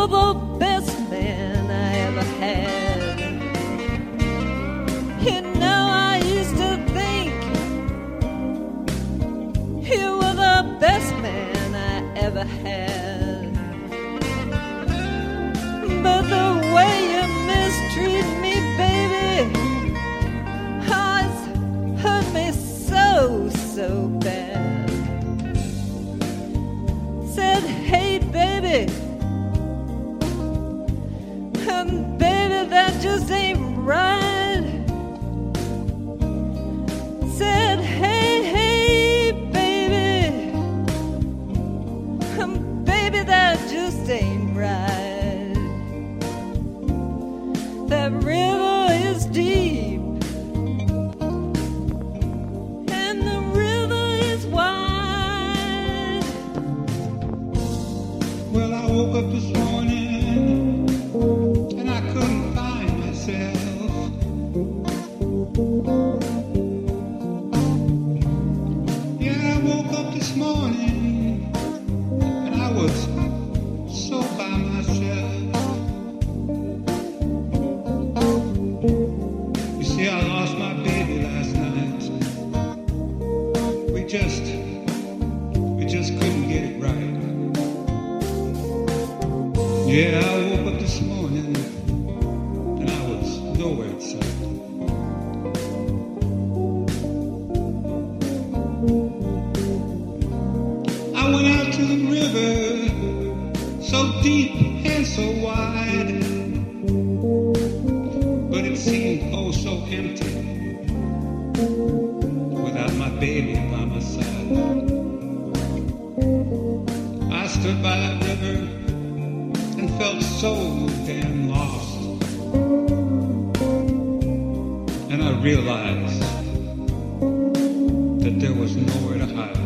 You're the best man I ever had. You know, I used to think you were the best man I ever had. But the way you mistreat me, baby, has hurt me so, so bad. Said, hey, baby, baby, that just ain't right. Said, hey, hey, baby, baby, that just ain't right. That river is deep, and the river is wide. Well, I woke up this morning and I couldn't find myself. Yeah, I woke up this morning and I was so by myself. You see, I lost my baby last night. We just couldn't get it right. Yeah, I woke up this morning and I was nowhere in sight. I went out to the river, so deep and so wide, but it seemed oh so empty without my baby by my side. I stood by that river and felt so damn lost. And I realized that there was nowhere to hide.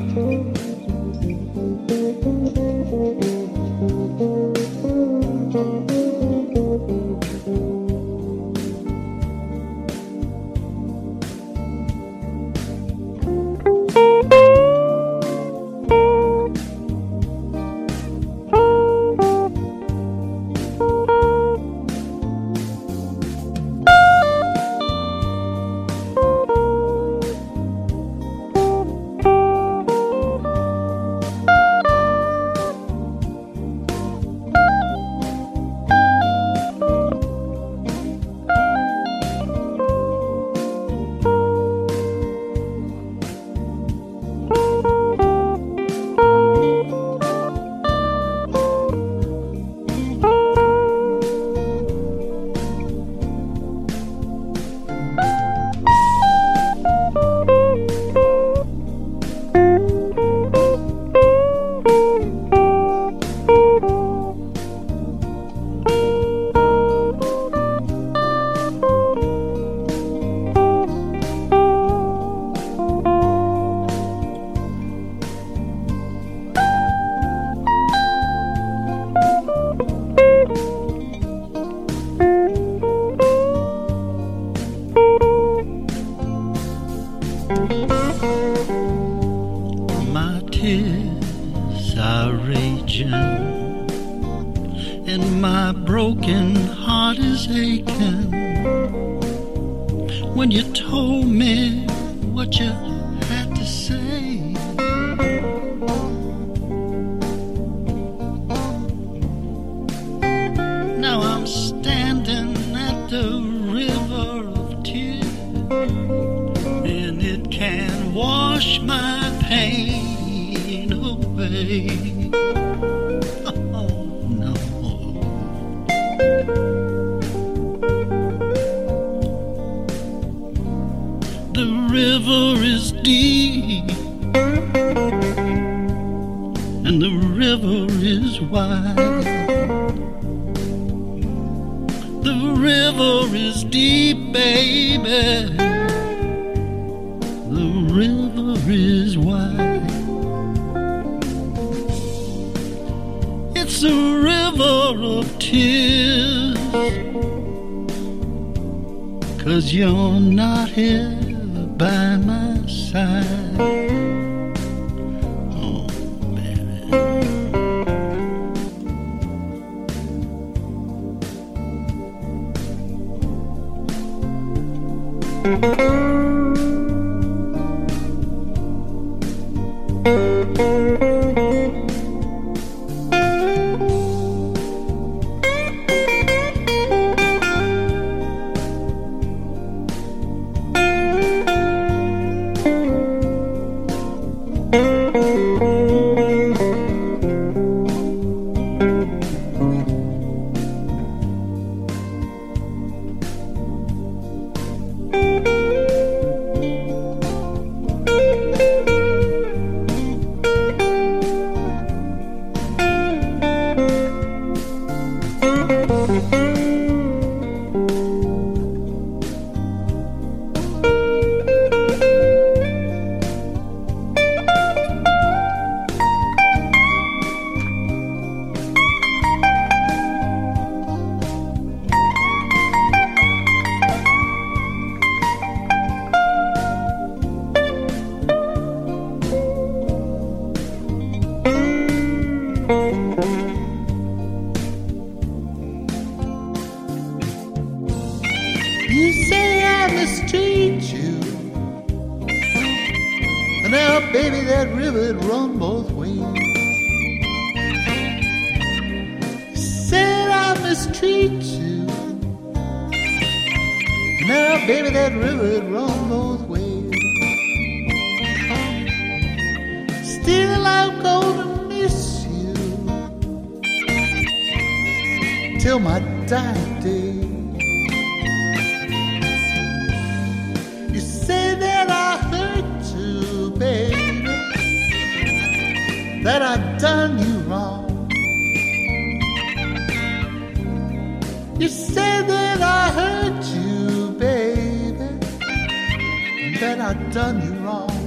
My tears are raging and my broken heart is aching when you told me what you had to say. Now I'm standing at the river of tears, and it can't wash my pain away. Oh no. The river is deep and the river is wide. The river is deep, baby. The river is wide. It's a river of tears, 'cause you're not here by my side. Oh, baby. You say I mistreat you. Now, baby, that river'd run both ways. You said I mistreat you. Now, baby, that river'd run both ways. Still, I'm gonna miss you till my dying day. That I done you wrong. You said that I hurt you, baby, that I done you wrong.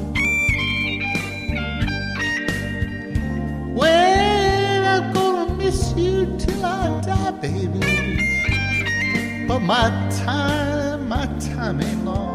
Well, I'm gonna miss you till I die, baby, but my time ain't long.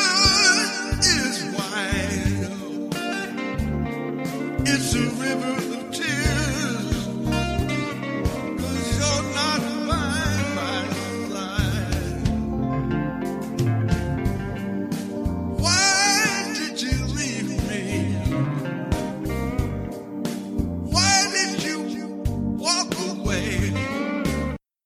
It's a river